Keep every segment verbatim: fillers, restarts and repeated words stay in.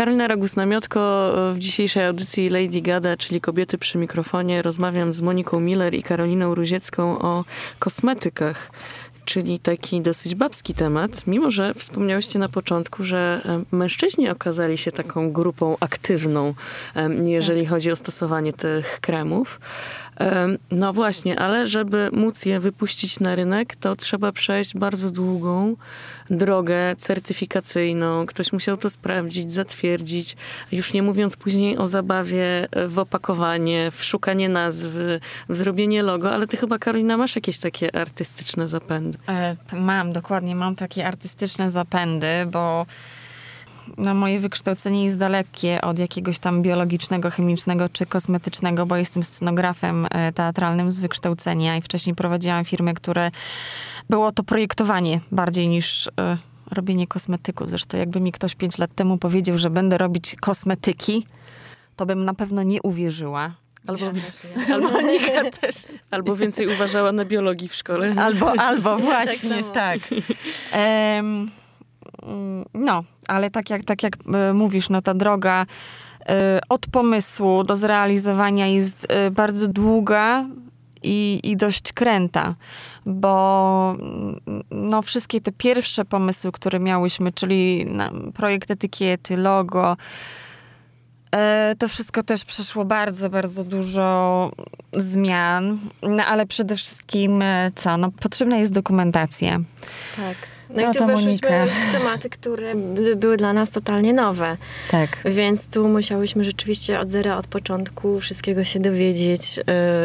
Karolina Ragus-Namiotko. W dzisiejszej audycji Lady Gada, czyli Kobiety przy mikrofonie, rozmawiam z Moniką Miller i Karoliną Ruziecką o kosmetykach, czyli taki dosyć babski temat, mimo że wspomniałyście na początku, że mężczyźni okazali się taką grupą aktywną, jeżeli tak. chodzi o stosowanie tych kremów. No właśnie, ale żeby móc je wypuścić na rynek, to trzeba przejść bardzo długą drogę certyfikacyjną. Ktoś musiał to sprawdzić, zatwierdzić. Już nie mówiąc później o zabawie w opakowanie, w szukanie nazwy, w zrobienie logo, ale ty chyba, Karolina, masz jakieś takie artystyczne zapędy. E, mam, dokładnie. Mam takie artystyczne zapędy, bo no, moje wykształcenie jest dalekie od jakiegoś tam biologicznego, chemicznego czy kosmetycznego, bo jestem scenografem teatralnym z wykształcenia i wcześniej prowadziłam firmy, które było to projektowanie bardziej niż y, robienie kosmetyku. Zresztą jakby mi ktoś pięć lat temu powiedział, że będę robić kosmetyki, to bym na pewno nie uwierzyła. Albo, albo Monika też. Albo więcej uważała na biologii w szkole. Albo, albo właśnie, tak. tak. Um, No, ale tak jak, tak jak mówisz, no ta droga od pomysłu do zrealizowania jest bardzo długa i, i dość kręta, bo no wszystkie te pierwsze pomysły, które miałyśmy, czyli projekt etykiety, logo, to wszystko też przeszło bardzo, bardzo dużo zmian, no ale przede wszystkim co? No potrzebna jest dokumentacja. Tak. No, no i tu weszłyśmy w tematy, które były dla nas totalnie nowe. Tak. Więc tu musiałyśmy rzeczywiście od zera, od początku wszystkiego się dowiedzieć, yy,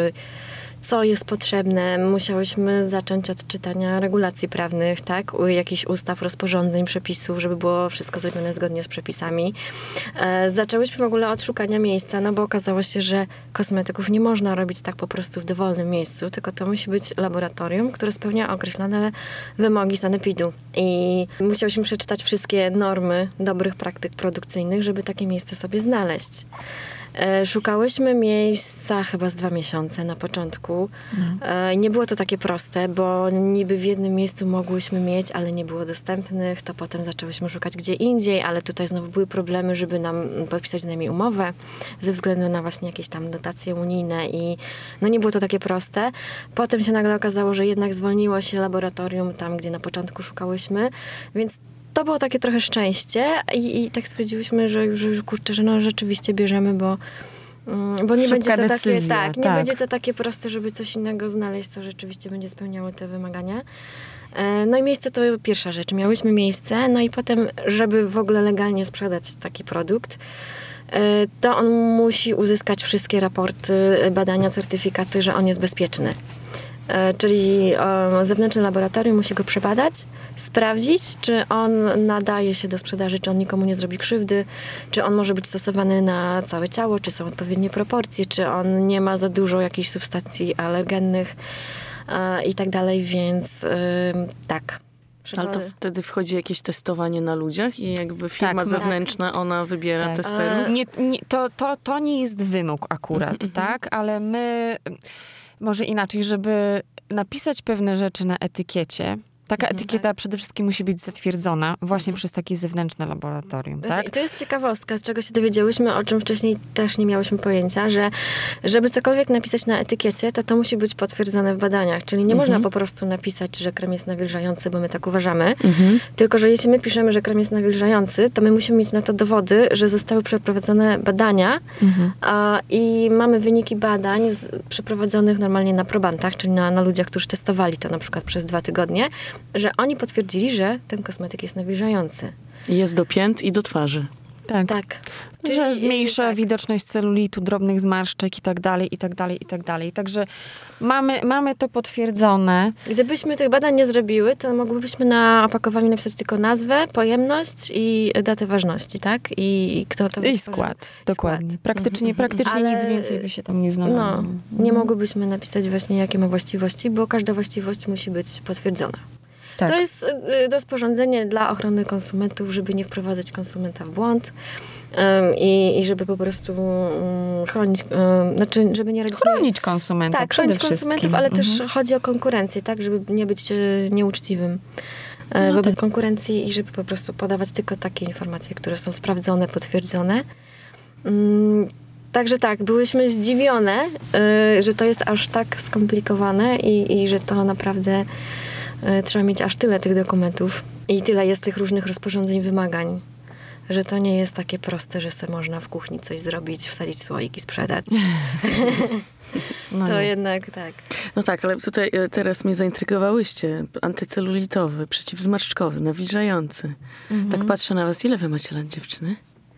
co jest potrzebne. Musiałyśmy zacząć od czytania regulacji prawnych, tak? Jakichś ustaw, rozporządzeń, przepisów, żeby było wszystko zrobione zgodnie z przepisami. E, zaczęłyśmy w ogóle od szukania miejsca, no bo okazało się, że kosmetyków nie można robić tak po prostu w dowolnym miejscu, tylko to musi być laboratorium, które spełnia określone wymogi sanepidu. I musiałyśmy przeczytać wszystkie normy dobrych praktyk produkcyjnych, żeby takie miejsce sobie znaleźć. Szukałyśmy miejsca chyba z dwa miesiące na początku. No. Nie było to takie proste, bo niby w jednym miejscu mogłyśmy mieć, ale nie było dostępnych. To potem zaczęłyśmy szukać gdzie indziej, ale tutaj znowu były problemy, żeby nam podpisać z nami umowę ze względu na właśnie jakieś tam dotacje unijne i no nie było to takie proste. Potem się nagle okazało, że jednak zwolniło się laboratorium tam, gdzie na początku szukałyśmy, więc to było takie trochę szczęście i, i tak stwierdziłyśmy, że już kurczę, że no rzeczywiście bierzemy, bo, bo nie Szybka będzie to decyzja, takie, tak, nie tak. będzie to takie proste, żeby coś innego znaleźć, co rzeczywiście będzie spełniało te wymagania. No i miejsce to pierwsza rzecz. Miałyśmy miejsce, no i potem, żeby w ogóle legalnie sprzedać taki produkt, to on musi uzyskać wszystkie raporty, badania, certyfikaty, że on jest bezpieczny. Czyli o, zewnętrzne laboratorium musi go przebadać, sprawdzić, czy on nadaje się do sprzedaży, czy on nikomu nie zrobi krzywdy, czy on może być stosowany na całe ciało, czy są odpowiednie proporcje, czy on nie ma za dużo jakichś substancji alergennych e, i tak dalej, więc e, tak. Ale to wtedy wchodzi jakieś testowanie na ludziach i jakby firma tak, zewnętrzna, tak. ona wybiera tak. testerów? Nie, nie, to, to, to nie jest wymóg akurat, mm-hmm. tak? Ale my... Może inaczej, żeby napisać pewne rzeczy na etykiecie, taka mhm, etykieta tak. przede wszystkim musi być zatwierdzona właśnie mhm. przez takie zewnętrzne laboratorium, Właśnie, tak? I to jest ciekawostka, z czego się dowiedziałyśmy, o czym wcześniej też nie miałyśmy pojęcia, że żeby cokolwiek napisać na etykiecie, to to musi być potwierdzone w badaniach. Czyli nie mhm. można po prostu napisać, że krem jest nawilżający, bo my tak uważamy. Mhm. Tylko, że jeśli my piszemy, że krem jest nawilżający, to my musimy mieć na to dowody, że zostały przeprowadzone badania mhm. a, i mamy wyniki badań z, przeprowadzonych normalnie na probantach, czyli na, na ludziach, którzy testowali to na przykład przez dwa tygodnie, że oni potwierdzili, że ten kosmetyk jest nawilżający. Jest do pięt i do twarzy. Tak. tak. Czyli że zmniejsza tak. widoczność celulitu, drobnych zmarszczek i tak dalej, i tak dalej, i tak dalej. Także mamy, mamy to potwierdzone. Gdybyśmy tych badań nie zrobiły, to mogłybyśmy na opakowaniu napisać tylko nazwę, pojemność i datę ważności, tak? I kto to... I skład, dokładnie. Skład. Praktycznie, praktycznie Ale... nic więcej by się tam nie znalazło. No, nie mogłybyśmy napisać właśnie, jakie ma właściwości, bo każda właściwość musi być potwierdzona. Tak. To jest rozporządzenie dla ochrony konsumentów, żeby nie wprowadzać konsumenta w błąd um, i, i żeby po prostu um, chronić, um, znaczy, żeby nie robić... Chronić konsumenta. Tak, chronić konsumentów, ale mhm. też chodzi o konkurencję, tak, żeby nie być e, nieuczciwym no wobec tak. konkurencji i żeby po prostu podawać tylko takie informacje, które są sprawdzone, potwierdzone. Mm, także tak, byłyśmy zdziwione, y, że to jest aż tak skomplikowane i, i że to naprawdę y, trzeba mieć aż tyle tych dokumentów i tyle jest tych różnych rozporządzeń, wymagań, że to nie jest takie proste, że sobie można w kuchni coś zrobić, wsadzić słoik i sprzedać. No to nie. Jednak tak. No tak, ale tutaj teraz mnie zaintrygowałyście. Antycelulitowy, przeciwzmarszczkowy, nawilżający. Mhm. Tak patrzę na was. Ile wy macie lat, dziewczyny?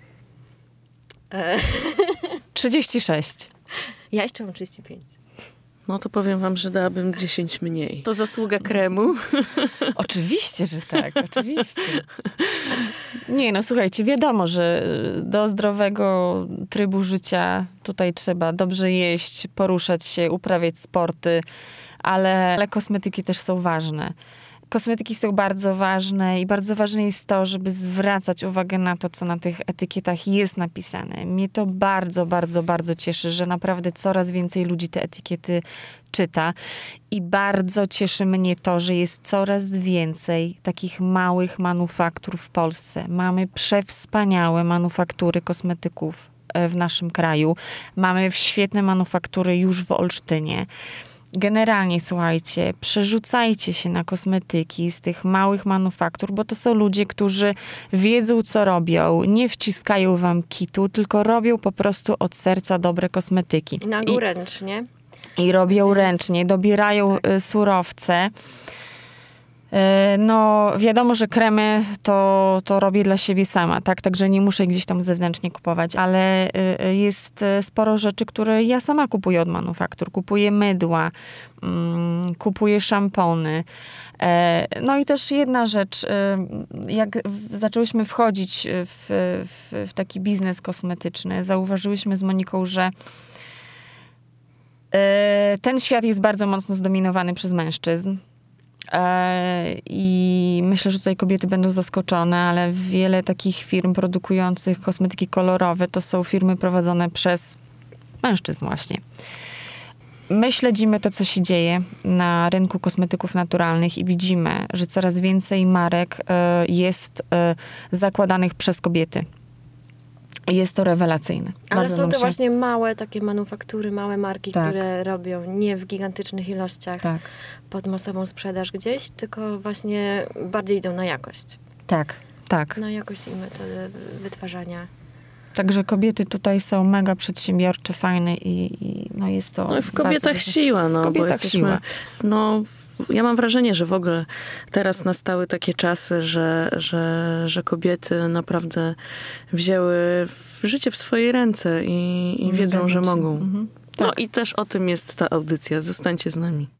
E. trzydzieści sześć. Ja jeszcze mam trzydzieści pięć. No to powiem wam, że dałabym dziesięć mniej. To zasługa kremu? Oczywiście, że tak. Oczywiście. Nie, no słuchajcie, wiadomo, że do zdrowego trybu życia tutaj trzeba dobrze jeść, poruszać się, uprawiać sporty, ale, ale kosmetyki też są ważne. Kosmetyki są bardzo ważne i bardzo ważne jest to, żeby zwracać uwagę na to, co na tych etykietach jest napisane. Mnie to bardzo, bardzo, bardzo cieszy, że naprawdę coraz więcej ludzi te etykiety czyta i bardzo cieszy mnie to, że jest coraz więcej takich małych manufaktur w Polsce. Mamy przewspaniałe manufaktury kosmetyków w naszym kraju. Mamy świetne manufaktury już w Olsztynie. Generalnie, słuchajcie, przerzucajcie się na kosmetyki z tych małych manufaktur, bo to są ludzie, którzy wiedzą, co robią. Nie wciskają wam kitu, tylko robią po prostu od serca dobre kosmetyki. Na I, ręcznie. I robią Więc... ręcznie, dobierają tak. surowce. No, wiadomo, że kremy to, to robię dla siebie sama, tak? Także nie muszę gdzieś tam zewnętrznie kupować, ale jest sporo rzeczy, które ja sama kupuję od manufaktur. Kupuję mydła, kupuję szampony. No i też jedna rzecz, jak zaczęłyśmy wchodzić w, w, w taki biznes kosmetyczny, zauważyłyśmy z Moniką, że ten świat jest bardzo mocno zdominowany przez mężczyzn. I myślę, że tutaj kobiety będą zaskoczone, ale wiele takich firm produkujących kosmetyki kolorowe to są firmy prowadzone przez mężczyzn właśnie. My śledzimy to, co się dzieje na rynku kosmetyków naturalnych i widzimy, że coraz więcej marek jest zakładanych przez kobiety. Jest to rewelacyjne. Ale Bardzo są to się... właśnie małe takie manufaktury, małe marki, tak. które robią nie w gigantycznych ilościach tak. pod masową sprzedaż gdzieś, tylko właśnie bardziej idą na jakość. Tak, tak. Na jakość i metodę wytwarzania. Także kobiety tutaj są mega przedsiębiorcze, fajne i, i no jest to... No i w kobietach bardzo... siła, no. W kobietach bo jesteśmy, siła. No, ja mam wrażenie, że w ogóle teraz nastały takie czasy, że, że, że kobiety naprawdę wzięły życie w swoje ręce i, i wiedzą, że mogą. Mhm. No i też o tym jest ta audycja. Zostańcie z nami.